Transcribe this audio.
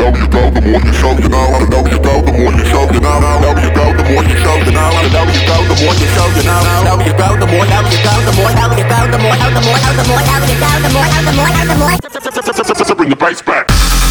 know you go, the more you show, you know how to know you go, the more you show, you know how you go, the more you show, you know how to know you go, the more you show, you know how you go, the more you go, the more you go, the more you go, the more you go, the more you go, the more you go, the more. Bring the bass back.